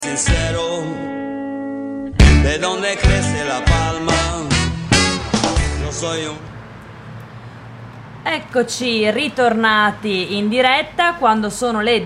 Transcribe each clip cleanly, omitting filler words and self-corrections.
Sincero, de donde crece la palma, yo soy un... Eccoci ritornati in diretta quando sono le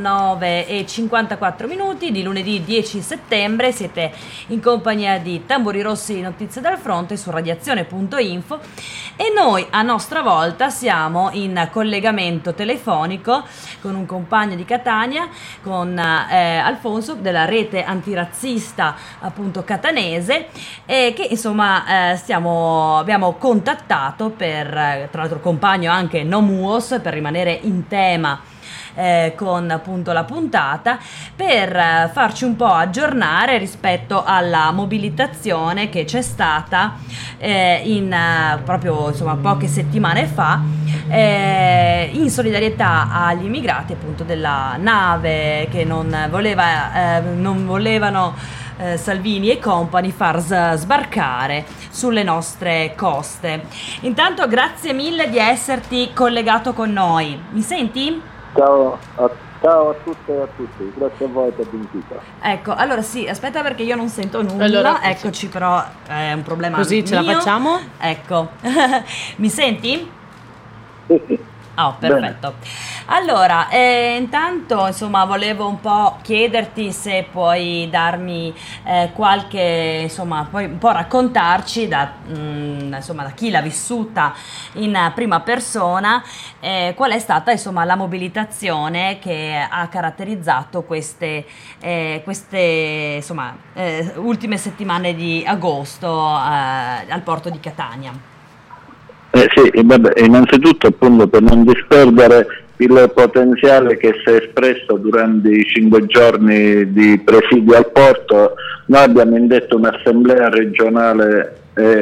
19:54 di lunedì 10 settembre. Siete in compagnia di Tamburi Rossi, Notizie dal Fronte su radiazione.info e noi a nostra volta siamo in collegamento telefonico con un compagno di Catania, con Alfonso della rete antirazzista appunto catanese, che insomma abbiamo contattato per, tra l'altro compagno anche Nomuos, per rimanere in tema con appunto la puntata, per farci un po' aggiornare rispetto alla mobilitazione che c'è stata proprio insomma poche settimane fa in solidarietà agli immigrati appunto della nave che non volevano Salvini e compagni far sbarcare sulle nostre coste. Intanto grazie mille di esserti collegato con noi. Mi senti? Ciao a tutte e a tutti, grazie a voi per l'invito. Ecco, allora sì, aspetta perché io non sento nulla, allora, eccoci, però è un problema così mio. Ce la facciamo? Ecco, mi senti? Sì. Oh, perfetto. Bene. Allora, intanto insomma volevo un po' chiederti se puoi darmi qualche, insomma, puoi un po' raccontarci da chi l'ha vissuta in prima persona, qual è stata insomma la mobilitazione che ha caratterizzato queste insomma ultime settimane di agosto al porto di Catania. Sì, vabbè, innanzitutto appunto per non disperdere il potenziale che si è espresso durante i 5 giorni di presidio al porto, noi abbiamo indetto un'assemblea regionale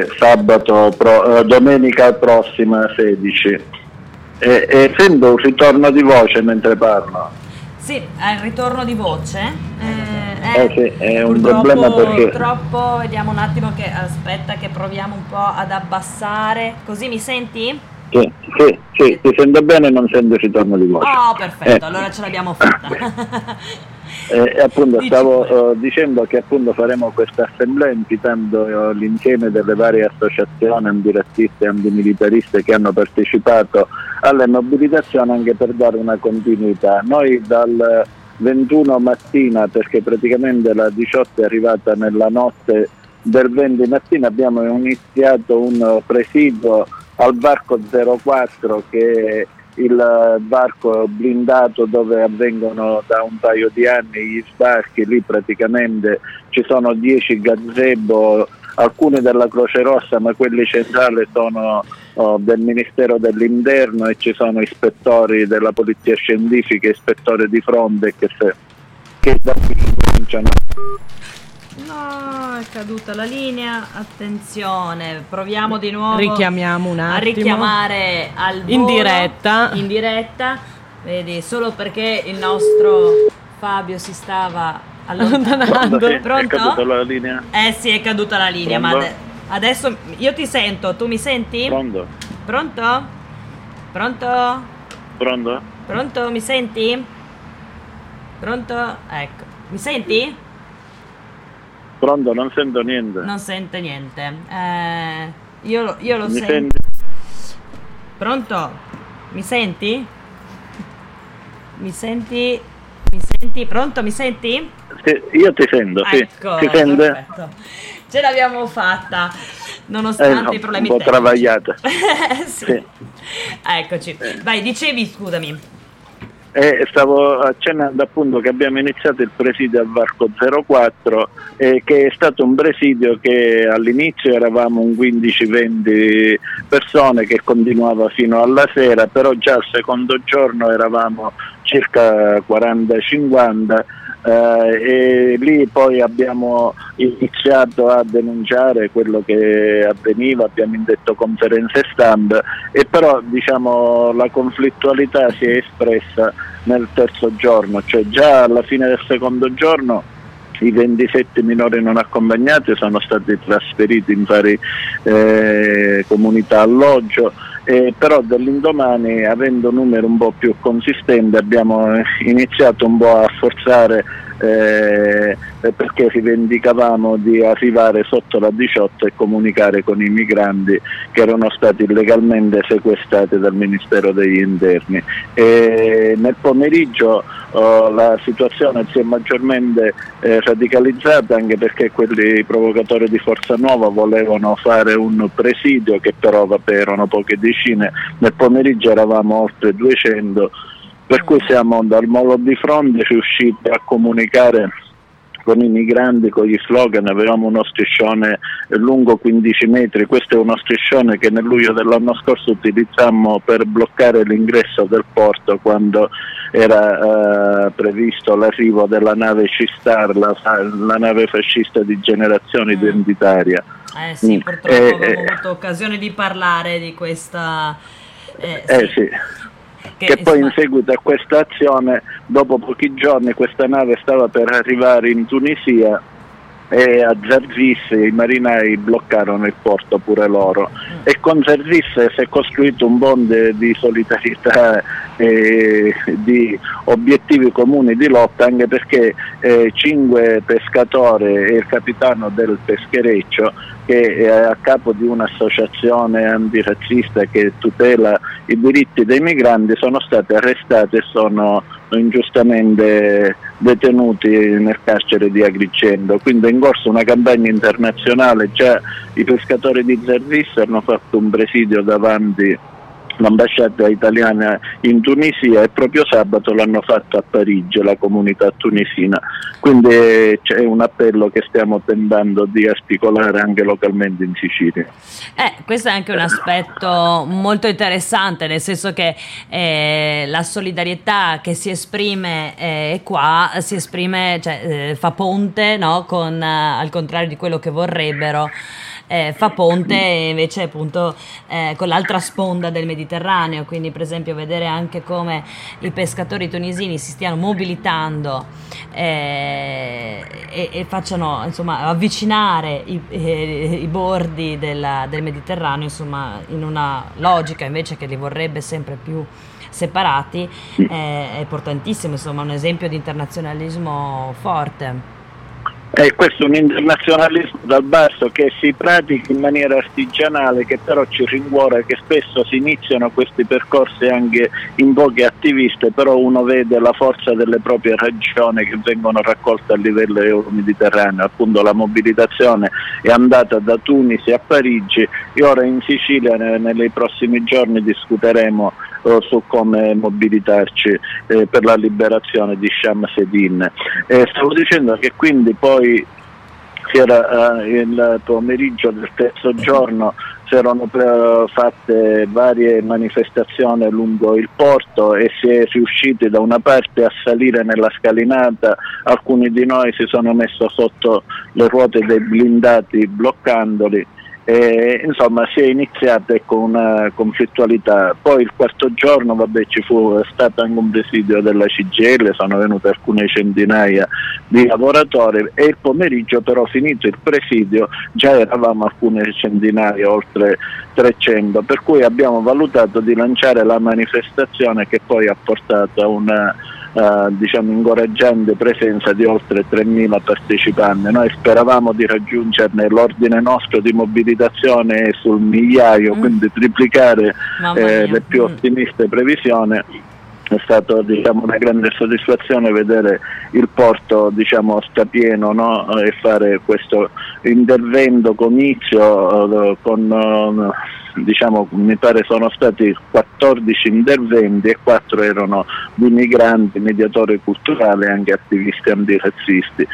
domenica prossima 16 e sento un ritorno di voce mentre parlo. Sì, è il ritorno di voce. Sì, è un problema perché... Purtroppo, vediamo un attimo aspetta che proviamo un po' ad abbassare. Così mi senti? Sì, ti sento bene, non sento il ritorno di voce. Oh, perfetto, allora ce l'abbiamo fatta. Appunto stavo dicendo che appunto faremo questa assemblea invitando l'insieme delle varie associazioni antirazziste e antimilitariste che hanno partecipato alle mobilitazioni, anche per dare una continuità. Noi dal 21 mattina, perché praticamente la 18 è arrivata nella notte del 20 mattina, abbiamo iniziato un presidio al varco 04, che è il varco blindato dove avvengono da un paio di anni gli sbarchi. Lì praticamente ci sono 10 gazebo, alcuni della Croce Rossa, ma quelli centrali sono del Ministero dell'Interno, e ci sono ispettori della Polizia Scientifica, ispettori di fronte che da qui cominciano. No, è caduta la linea, attenzione, proviamo di nuovo. Richiamiamo un attimo. A richiamare al volo, in diretta, vedi, solo perché il nostro Fabio si stava allontanando. Pronto? È caduta la linea? Sì, è caduta la linea. Pronto? Ma adesso io ti sento, tu mi senti? Pronto? Pronto? Pronto? Pronto? Pronto, mi senti? Pronto? Ecco, mi senti? Pronto, non sento niente. Non sente niente. Io lo mi sento. Senti? Pronto? Mi senti? Mi senti? Mi senti? Pronto? Mi senti? Sì, io ti sento, sì. Ecco, ti sente? Perfetto. Ce l'abbiamo fatta, nonostante i problemi un po' tecnici. travagliata. Sì. Eccoci. Vai, dicevi, scusami. Stavo accennando appunto che abbiamo iniziato il presidio al varco 04, che è stato un presidio che all'inizio eravamo un 15-20 persone, che continuava fino alla sera, però già al secondo giorno eravamo circa 40-50. E lì poi abbiamo iniziato a denunciare quello che avveniva, abbiamo indetto conferenze stampa, e però diciamo la conflittualità si è espressa nel terzo giorno, cioè già alla fine del secondo giorno i 27 minori non accompagnati sono stati trasferiti in varie comunità alloggio, però dall'indomani, avendo numeri un po' più consistenti, abbiamo iniziato un po' a forzare perché rivendicavamo di arrivare sotto la 18 e comunicare con i migranti che erano stati illegalmente sequestrati dal Ministero degli Interni. Nel pomeriggio la situazione si è maggiormente radicalizzata, anche perché quelli provocatori di Forza Nuova volevano fare un presidio, che però erano poche decine. Nel pomeriggio eravamo oltre 200, per cui siamo dal molo di fronte riusciti a comunicare con i migranti, con gli slogan. Avevamo uno striscione lungo 15 metri, questo è uno striscione che nel luglio dell'anno scorso utilizzammo per bloccare l'ingresso del porto quando era previsto l'arrivo della nave Cistar, la nave fascista di generazione identitaria. Sì, purtroppo abbiamo avuto occasione di parlare di questa... sì. Che poi in seguito a questa azione, dopo pochi giorni, questa nave stava per arrivare in Tunisia e a Zarzis i marinai bloccarono il porto pure loro, e con Zarzis si è costruito un ponte di solidarietà e di obiettivi comuni di lotta, anche perché 5 pescatori e il capitano del peschereccio, che è a capo di un'associazione antirazzista che tutela i diritti dei migranti, sono stati arrestati e sono ingiustamente detenuti nel carcere di Agrigento. Quindi è in corso una campagna internazionale. Già i pescatori di Zarzis hanno fatto un presidio davanti l'ambasciata italiana in Tunisia, e proprio sabato l'hanno fatto a Parigi, la comunità tunisina. Quindi c'è un appello che stiamo tentando di articolare anche localmente in Sicilia. Questo è anche un aspetto molto interessante, nel senso che la solidarietà che si esprime qua si esprime, fa ponte, no? Con al contrario di quello che vorrebbero. Fa ponte invece appunto con l'altra sponda del Mediterraneo, quindi per esempio vedere anche come i pescatori tunisini si stiano mobilitando e facciano, insomma, avvicinare i bordi del Mediterraneo, insomma, in una logica invece che li vorrebbe sempre più separati, è importantissimo, insomma, un esempio di internazionalismo forte. Questo è un internazionalismo dal basso che si pratica in maniera artigianale, che però ci rincuora che spesso si iniziano questi percorsi anche in poche attiviste, però uno vede la forza delle proprie ragioni che vengono raccolte a livello euro-mediterraneo. Appunto la mobilitazione è andata da Tunisi a Parigi, e ora in Sicilia nei prossimi giorni discuteremo su come mobilitarci per la liberazione di Shams Edin. Stavo dicendo che quindi poi si era il pomeriggio del terzo giorno, si erano fatte varie manifestazioni lungo il porto e si è riusciti da una parte a salire nella scalinata. Alcuni di noi si sono messi sotto le ruote dei blindati bloccandoli. Insomma, si è iniziata con una conflittualità. Poi il quarto giorno ci fu stato anche un presidio della CGIL, sono venute alcune centinaia di lavoratori, e il pomeriggio però, finito il presidio, già eravamo alcune centinaia, oltre 300, per cui abbiamo valutato di lanciare la manifestazione, che poi ha portato a una incoraggiante presenza di oltre 3.000 partecipanti. Noi speravamo di raggiungerne l'ordine nostro di mobilitazione sul migliaio, quindi triplicare le più ottimiste previsioni. È stato una grande soddisfazione vedere il porto strapieno, no? E fare questo intervento comizio con mi pare sono stati 14 interventi e 4 erano di migranti, mediatori culturali e anche attivisti antirazzisti.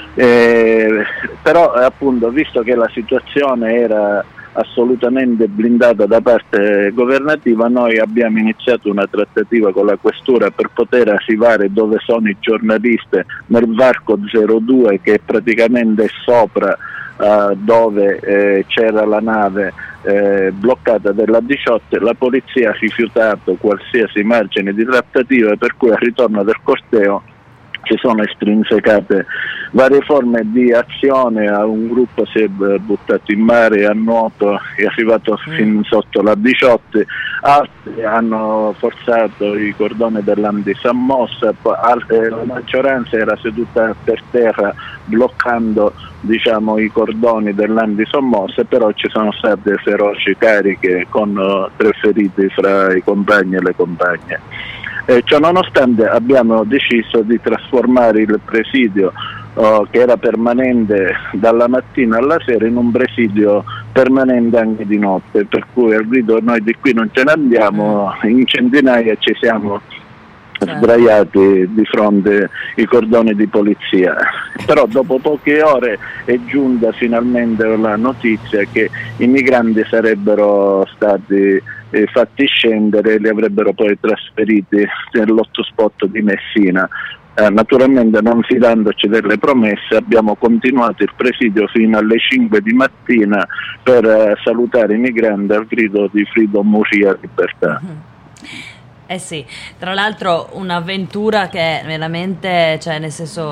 Però appunto, visto che la situazione era assolutamente blindata da parte governativa, noi abbiamo iniziato una trattativa con la questura per poter arrivare dove sono i giornalisti, nel varco 02, che è praticamente sopra dove c'era la nave bloccata della 18. La polizia ha rifiutato qualsiasi margine di trattativa, per cui al ritorno del corteo si sono estrinsecate varie forme di azione. Un gruppo si è buttato in mare a nuoto, è arrivato fin sotto la 18, altri hanno forzato i cordoni dell'anti-Sammossa, la maggioranza era seduta per terra bloccando, diciamo, i cordoni dell'anti-Sommossa, però ci sono state feroci cariche con 3 feriti fra i compagni e le compagne. Ciò nonostante abbiamo deciso di trasformare il presidio che era permanente dalla mattina alla sera in un presidio permanente anche di notte, per cui al grido "noi di qui non ce ne andiamo", in centinaia ci siamo sdraiati di fronte ai cordoni di polizia. Però dopo poche ore è giunta finalmente la notizia che i migranti sarebbero stati fatti scendere e li avrebbero poi trasferiti nell'hotspot di Messina. Naturalmente, non fidandoci delle promesse, abbiamo continuato il presidio fino alle 5 di mattina per salutare i migranti al grido di "Freedom, Uria, libertà". Eh sì, tra l'altro un'avventura che veramente, cioè nel senso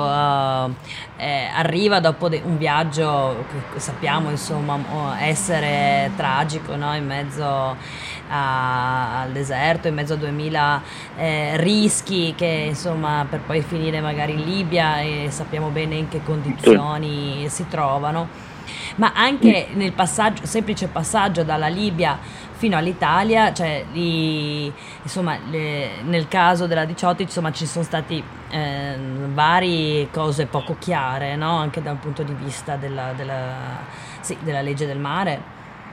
arriva dopo un viaggio che sappiamo insomma essere tragico, no? In mezzo al deserto, in mezzo a 2000 rischi che insomma per poi finire magari in Libia, e sappiamo bene in che condizioni si trovano, ma anche nel passaggio, semplice passaggio dalla Libia fino all'Italia, cioè insomma nel caso della 18 insomma ci sono stati varie cose poco chiare, no? Anche dal punto di vista della legge del mare.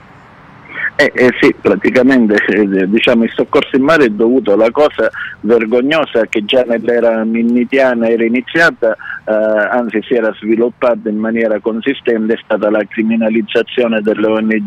Sì, praticamente diciamo il soccorso in mare è dovuto alla cosa vergognosa che già nell'era minnitiana era iniziata, anzi si era sviluppata in maniera consistente, è stata la criminalizzazione delle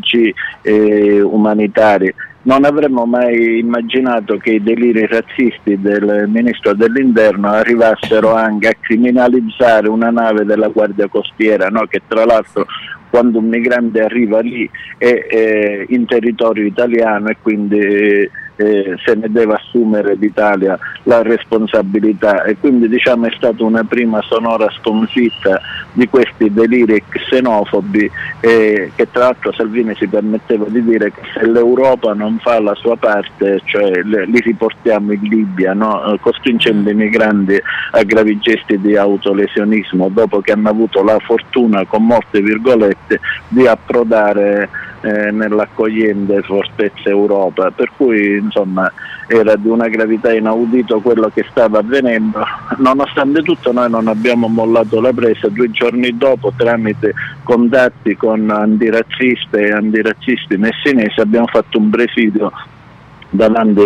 ONG umanitarie. Non avremmo mai immaginato che i deliri razzisti del ministro dell'Interno arrivassero anche a criminalizzare una nave della Guardia Costiera, no? Che tra l'altro, quando un migrante arriva lì è in territorio italiano e quindi se ne deve assumere l'Italia la responsabilità, e quindi diciamo è stata una prima sonora sconfitta di questi deliri xenofobi, che tra l'altro Salvini si permetteva di dire che se l'Europa non fa la sua parte, cioè li riportiamo in Libia, no? Costringendo i migranti a gravi gesti di autolesionismo dopo che hanno avuto la fortuna, con molte virgolette, di approdare nell'accogliente fortezza Europa, per cui insomma era di una gravità inaudito quello che stava avvenendo. Nonostante tutto noi non abbiamo mollato la presa. 2 giorni dopo, tramite contatti con antirazziste e antirazzisti messinesi, abbiamo fatto un presidio davanti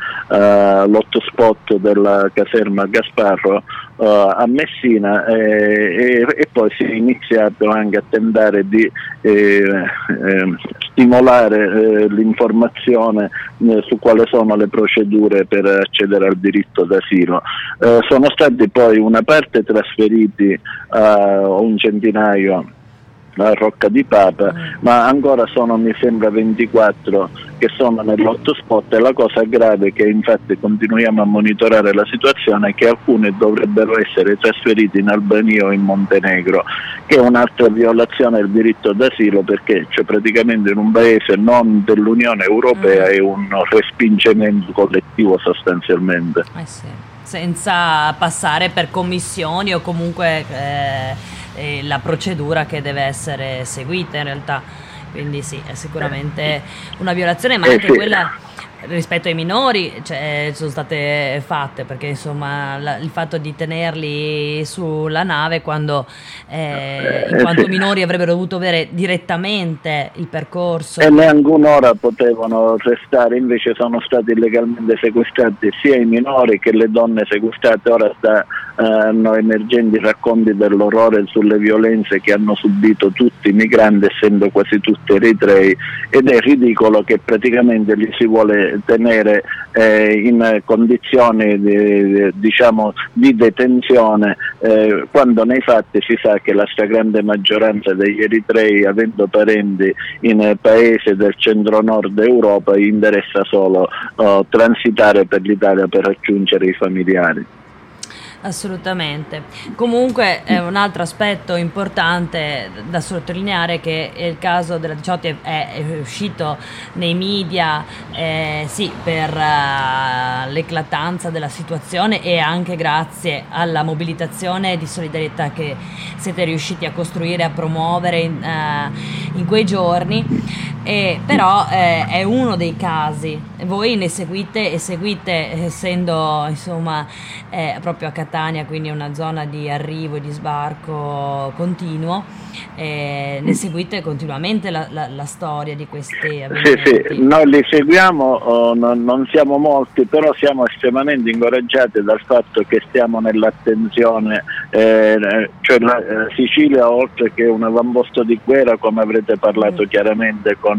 l'hotspot della caserma Gasparro a Messina, e poi si è iniziato anche a tentare di stimolare l'informazione su quali sono le procedure per accedere al diritto d'asilo. Sono stati poi una parte trasferiti un centinaio a Rocca di Papa, ma ancora sono, mi sembra, 24 che sono nell'hotspot, e la cosa grave è che infatti continuiamo a monitorare la situazione è che alcuni dovrebbero essere trasferiti in Albania o in Montenegro, che è un'altra violazione del diritto d'asilo, perché cioè, praticamente in un paese non dell'Unione Europea è un respingimento collettivo sostanzialmente. Sì. Senza passare per commissioni o comunque la procedura che deve essere seguita in realtà, quindi sì, è sicuramente una violazione, ma anche quella rispetto ai minori, cioè, sono state fatte, perché insomma il fatto di tenerli sulla nave quando in quanto minori avrebbero dovuto avere direttamente il percorso e neanche un'ora potevano restare, invece sono stati illegalmente sequestrati sia i minori che le donne sequestrate. Ora stanno emergendo i racconti dell'orrore sulle violenze che hanno subito tutti i migranti, essendo quasi tutti eritrei, ed è ridicolo che praticamente li si vuole tenere in condizioni di detenzione, quando nei fatti si sa che la stragrande maggioranza degli eritrei, avendo parenti in paesi del centro-nord Europa, gli interessa solo transitare per l'Italia per raggiungere i familiari. Assolutamente. Comunque un altro aspetto importante da sottolineare che il caso della Diciotti è uscito nei media sì, per l'eclatanza della situazione e anche grazie alla mobilitazione di solidarietà che siete riusciti a costruire, a promuovere in quei giorni. Però è uno dei casi, voi ne seguite essendo insomma proprio a Catania, quindi una zona di arrivo e di sbarco continuo, ne seguite continuamente la storia di questi avvenimenti. Sì, noi li seguiamo, non siamo molti, però siamo estremamente incoraggiati dal fatto che stiamo nell'attenzione, cioè la Sicilia, oltre che un avamposto di guerra, come avrete parlato chiaramente con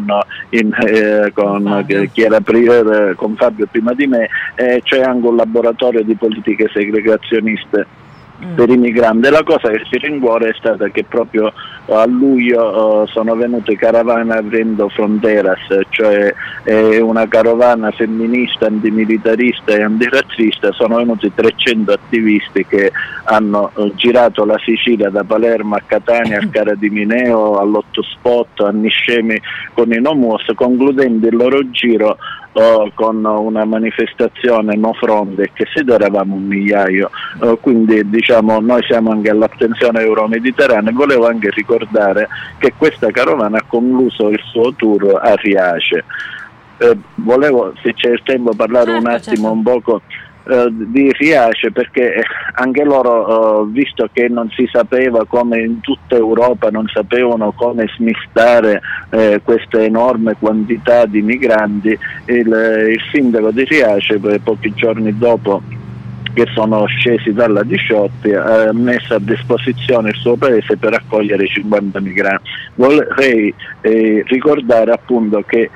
chi era con Fabio prima di me, c'è anche un laboratorio di politiche segregazioniste per i migranti. La cosa che ci rincuora è stata che proprio a luglio sono venute caravane aprendo fronteras, cioè una carovana femminista, antimilitarista e antirazzista. Sono venuti 300 attivisti che hanno girato la Sicilia da Palermo a Catania, al Cara di Mineo, all'Ottospot, a Niscemi con i Nomuos, concludendo il loro giro con una manifestazione no fronte, che se eravamo 1 migliaio, quindi diciamo noi siamo anche all'attenzione euro-mediterranea. Volevo anche ricordare che questa carovana ha concluso il suo tour a Riace. Volevo, se c'è il tempo, parlare un attimo un poco di Riace, perché anche loro, visto che non si sapeva, come in tutta Europa non sapevano come smistare questa enorme quantità di migranti, il sindaco di Riace, pochi giorni dopo che sono scesi dalla Diciotti, ha messo a disposizione il suo paese per accogliere 50 migranti. Vorrei ricordare appunto che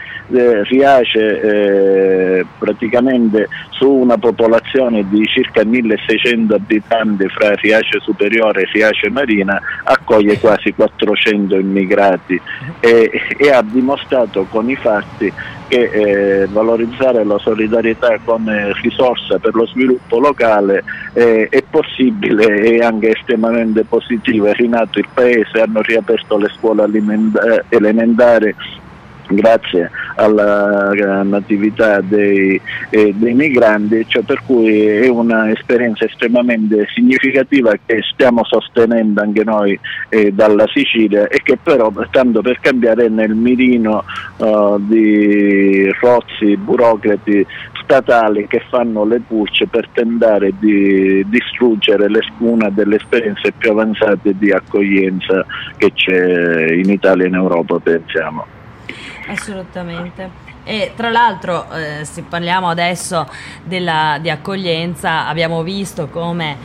Riace praticamente su una popolazione di circa 1600 abitanti fra Riace Superiore e Riace Marina accoglie quasi 400 immigrati e ha dimostrato con i fatti che valorizzare la solidarietà come risorsa per lo sviluppo locale è possibile e anche estremamente positivo. È rinato il paese, hanno riaperto le scuole elementari grazie alla natività dei migranti, cioè, per cui è un'esperienza estremamente significativa che stiamo sostenendo anche noi dalla Sicilia, e che però, tanto per cambiare, è nel mirino di rozzi burocrati statali che fanno le pulce per tentare di distruggere una delle esperienze più avanzate di accoglienza che c'è in Italia e in Europa, pensiamo. Sì. E tra l'altro, se parliamo adesso di accoglienza, abbiamo visto come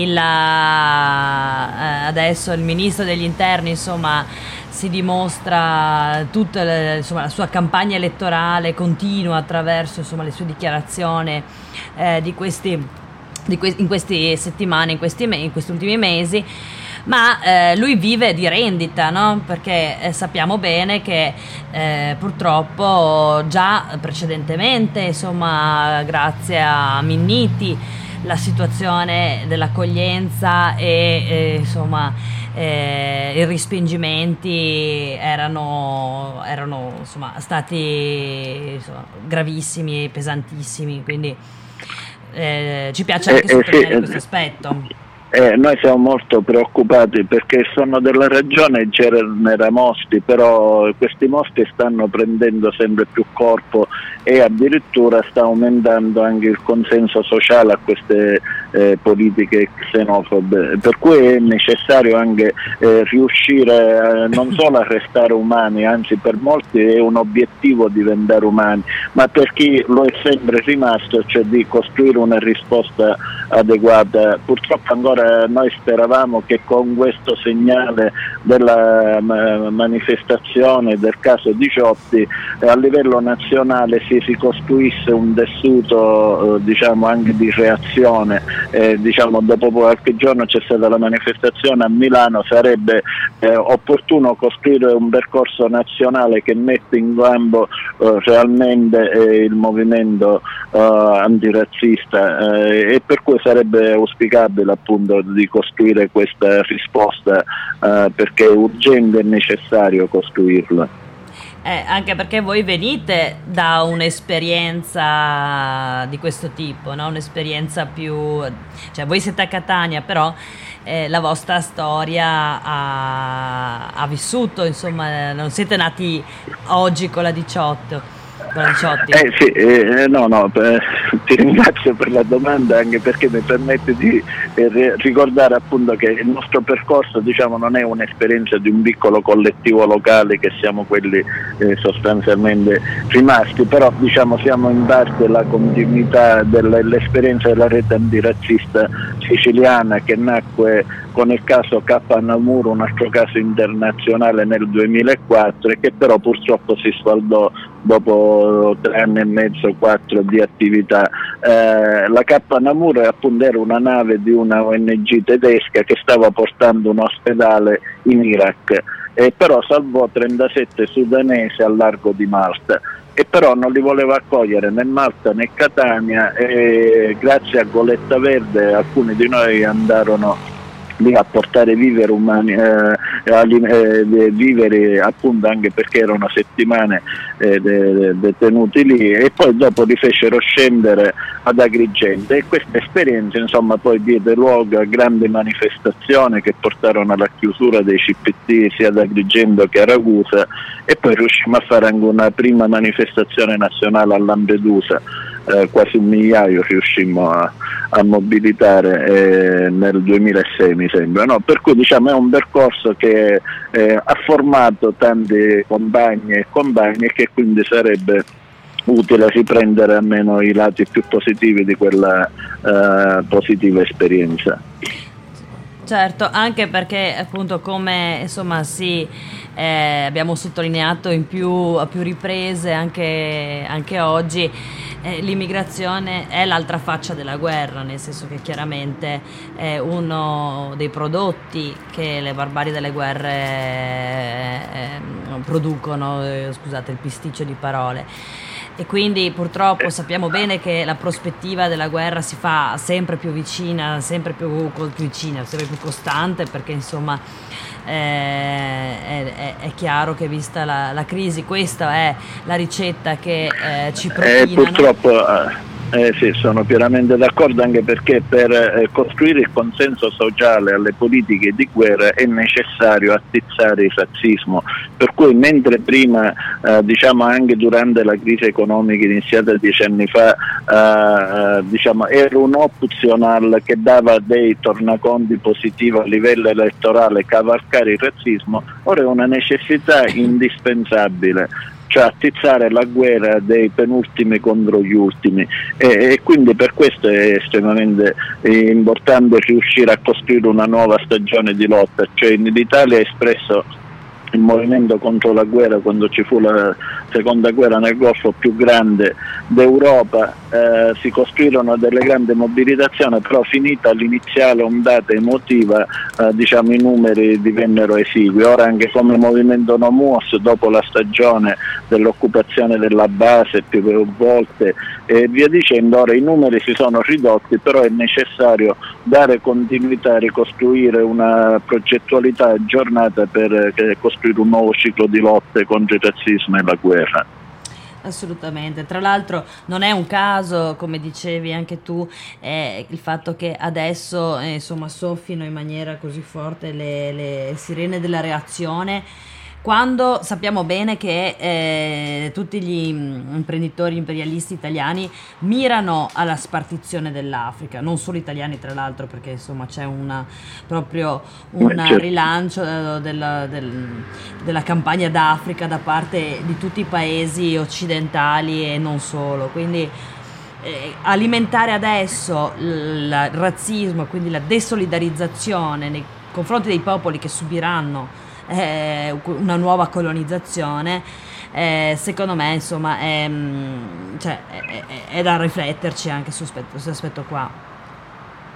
adesso il ministro degli interni, insomma, si dimostra tutta la sua campagna elettorale continua attraverso, insomma, le sue dichiarazioni in queste settimane, in questi ultimi mesi. Ma lui vive di rendita, no? Perché sappiamo bene che purtroppo già precedentemente, insomma, grazie a Minniti, la situazione dell'accoglienza e insomma i respingimenti erano insomma stati gravissimi e pesantissimi, quindi ci piace anche sottolineare questo aspetto. Noi siamo molto preoccupati perché sono della regione genera mostri, però questi mostri stanno prendendo sempre più corpo e addirittura sta aumentando anche il consenso sociale a queste politiche xenofobe, per cui è necessario anche riuscire non solo a restare umani, anzi per molti è un obiettivo diventare umani, ma per chi lo è sempre rimasto, cioè di costruire una risposta adeguata. Purtroppo ancora noi speravamo che con questo segnale della manifestazione del caso Diciotti a livello nazionale si ricostruisse un tessuto diciamo anche di reazione diciamo dopo qualche giorno c'è stata la manifestazione a Milano, sarebbe opportuno costruire un percorso nazionale che mette in campo realmente il movimento antirazzista, e per cui sarebbe auspicabile appunto di costruire questa risposta, perché è urgente e necessario costruirla. Anche perché voi venite da un'esperienza di questo tipo, no? Un'esperienza più... cioè voi siete a Catania, però la vostra storia ha vissuto, insomma, non siete nati oggi con la 18. Sì, ti ringrazio per la domanda, anche perché mi permette di ricordare appunto che il nostro percorso, diciamo, non è un'esperienza di un piccolo collettivo locale che siamo quelli sostanzialmente rimasti, però diciamo siamo in parte la continuità dell'esperienza della rete antirazzista siciliana, che nacque con il caso Kappa Namur, un altro caso internazionale nel 2004, e che però purtroppo si sfaldò dopo 3 anni e mezzo, 4 di attività. La Kappa Namur appunto era una nave di una ONG tedesca che stava portando un ospedale in Iraq, e però salvò 37 sudanesi al largo di Malta, e però non li voleva accogliere né Malta né Catania, e grazie a Goletta Verde alcuni di noi andarono lì a portare viveri umani, viveri appunto, anche perché erano settimane detenuti lì, e poi dopo li fecero scendere ad Agrigento, e questa esperienza insomma poi diede luogo a grandi manifestazioni che portarono alla chiusura dei CPT sia ad Agrigento che a Ragusa, e poi riuscimmo a fare anche una prima manifestazione nazionale a Lampedusa. Quasi 1 migliaio riuscimmo a mobilitare nel 2006 mi sembra, no? Per cui diciamo è un percorso che ha formato tanti compagni e compagne, e che quindi sarebbe utile riprendere almeno i lati più positivi di quella positiva esperienza. Certo, anche perché appunto come insomma abbiamo sottolineato a più riprese anche oggi, l'immigrazione è l'altra faccia della guerra, nel senso che chiaramente è uno dei prodotti che le barbarie delle guerre producono, scusate il pisticcio di parole. E quindi purtroppo sappiamo bene che la prospettiva della guerra si fa sempre più vicina, sempre più costante, perché insomma è chiaro che vista la crisi questa è la ricetta che ci propinano. Purtroppo sì, sono pienamente d'accordo, anche perché per costruire il consenso sociale alle politiche di guerra è necessario attizzare il razzismo, per cui mentre prima diciamo anche durante la crisi economica iniziata 10 anni fa diciamo era un optional che dava dei tornaconti positivi a livello elettorale cavalcare il razzismo, ora è una necessità indispensabile, cioè attizzare la guerra dei penultimi contro gli ultimi, e quindi per questo è estremamente importante riuscire a costruire una nuova stagione di lotta. Cioè l'Italia ha espresso il movimento contro la guerra quando ci fu la seconda guerra nel Golfo più grande d'Europa, si costruirono delle grandi mobilitazioni, però finita l'iniziale ondata emotiva diciamo i numeri divennero esigui. Ora anche come movimento Nomuos, dopo la stagione dell'occupazione della base più volte e via dicendo, ora i numeri si sono ridotti, però è necessario dare continuità, ricostruire una progettualità aggiornata per costruire un nuovo ciclo di lotte contro il razzismo e la guerra. Assolutamente, tra l'altro non è un caso, come dicevi anche tu, il fatto che adesso insomma soffino in maniera così forte le sirene della reazione, quando sappiamo bene che tutti gli imprenditori imperialisti italiani mirano alla spartizione dell'Africa, non solo italiani tra l'altro, perché insomma c'è proprio un rilancio della campagna d'Africa da parte di tutti i paesi occidentali e non solo, quindi alimentare adesso il razzismo, quindi la desolidarizzazione nei confronti dei popoli che subiranno una nuova colonizzazione, secondo me insomma è da rifletterci anche su questo aspetto qua.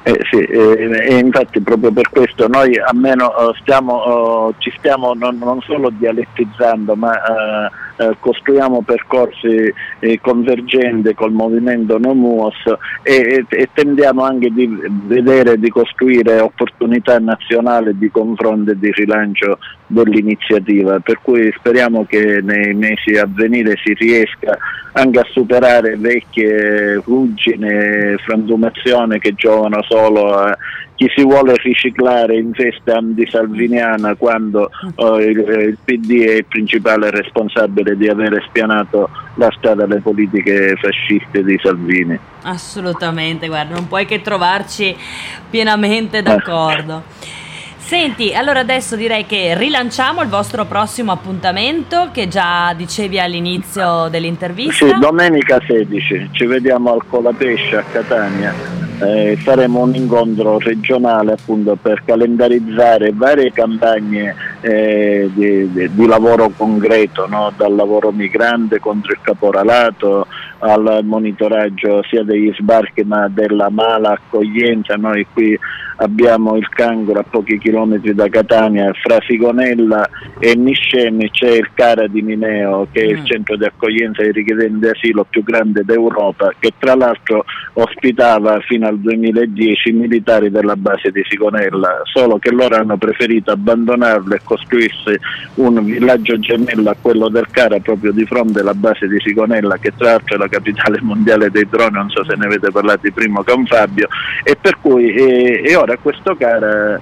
Sì, e infatti proprio per questo noi almeno ci stiamo non solo dialettizzando, ma costruiamo percorsi convergenti col movimento Nomuos e tendiamo anche di vedere, di costruire opportunità nazionali di confronto e di rilancio dell'iniziativa, per cui speriamo che nei mesi a venire si riesca anche a superare vecchie ruggine, frantumazioni che giovano solo a chi si vuole riciclare in festa antisalviniana, quando il PD è il principale responsabile di aver spianato la strada alle politiche fasciste di Salvini. Assolutamente, guarda, non puoi che trovarci pienamente d'accordo. Senti, allora adesso direi che rilanciamo il vostro prossimo appuntamento, che già dicevi all'inizio dell'intervista. Sì, domenica 16 ci vediamo al Colapesce a Catania. Faremo un incontro regionale appunto per calendarizzare varie campagne di lavoro concreto, no? Dal lavoro migrante contro il caporalato al monitoraggio sia degli sbarchi ma della mala accoglienza. Noi qui abbiamo il Cancro a pochi chilometri da Catania, fra Sigonella e Niscemi c'è il Cara di Mineo, che è il centro di accoglienza dei richiedenti asilo più grande d'Europa, che tra l'altro ospitava fino al 2010 i militari della base di Sigonella, solo che loro hanno preferito abbandonarlo e costruirsi un villaggio gemello a quello del Cara proprio di fronte alla base di Sigonella, che tra l'altro è la capitale mondiale dei droni, non so se ne avete parlato prima con Fabio, e per cui e ora questo Cara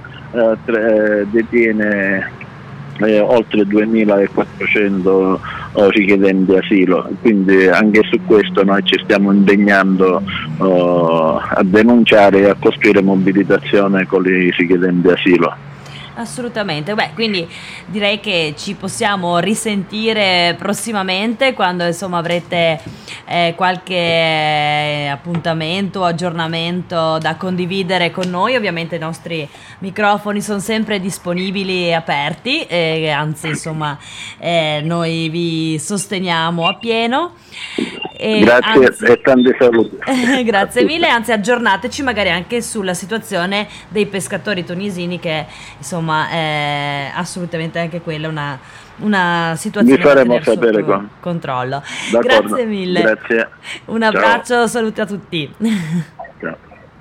detiene oltre 2.400 richiedenti asilo, quindi anche su questo noi ci stiamo impegnando a denunciare e a costruire mobilitazione con i richiedenti asilo. Assolutamente, quindi direi che ci possiamo risentire prossimamente quando insomma avrete qualche appuntamento o aggiornamento da condividere con noi. Ovviamente i nostri microfoni sono sempre disponibili e aperti, anzi insomma noi vi sosteniamo a pieno. Grazie e tanti saluti. Grazie mille, anzi aggiornateci magari anche sulla situazione dei pescatori tunisini, che insomma è assolutamente anche quella una situazione vi faremo da tenere sapere sotto controllo. D'accordo. Grazie mille. Grazie. Un abbraccio, saluti a tutti. Ciao.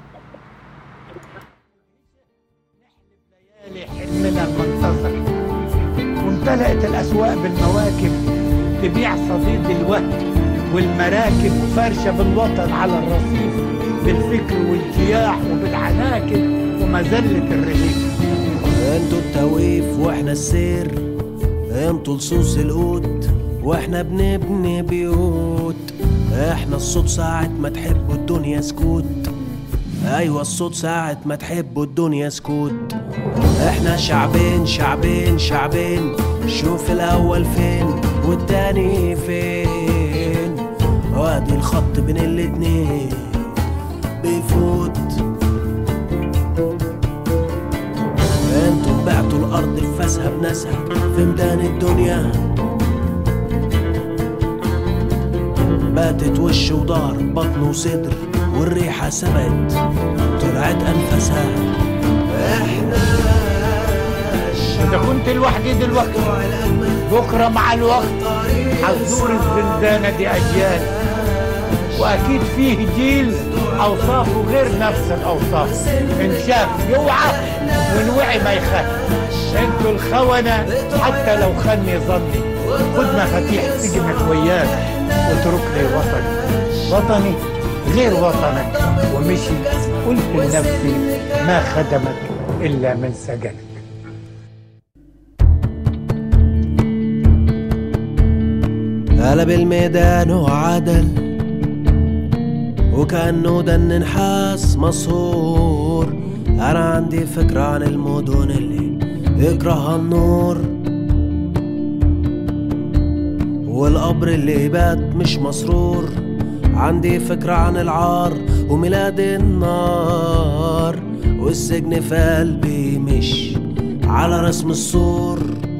حلمنا المنتظر وامتلأت الأسواق بالمواكب تبيع صديد الوهم والمراكب فرشة بالوطن على الرصيف بالفكر والجياح وبالعناكب ومذلة الرغيف. انتوا التوقيف واحنا السير، انتوا لصوص القوت واحنا بنبني بيوت. احنا الصوت ساعة ما تحبوا الدنيا سكوت، ايوه الصوت ساعة ما تحبوا الدنيا سكوت. احنا شعبين شعبين شعبين، شوف الاول فين والتاني فين، وادي الخط بين الاتنين بيفوت. انتوا بعتوا الارض بفاسها بناسها في ميدان الدنيا، باتت وش وضهر بطن وصدر والريحة سبت طلعت أنفاسها. احنا إذا كنت لوحدي دلوقتي بكرة مع الوقت هتزور الزنزانة دي أجيال، وأكيد فيه جيل أوصافه غير نفس الأوصاف، إن شاف يوعى وإن وعي ما يخاف. انتوا الخونة حتى لو خني ظني، خد مفاتيح سجنك وياك واترك لي وطني غير وطنك. ومشي قلت لنفسي ما خدمك إلا من سجنك. قلب الميدان وعدل وكأنه دن نحاس مصهور. أنا عندي فكرة عن المدن اللي يكرهها النور، والقبر اللي بات مش مسرور. عندي فكرة عن العار وميلاد النار، والسجن في قلبي مش على رسم السور.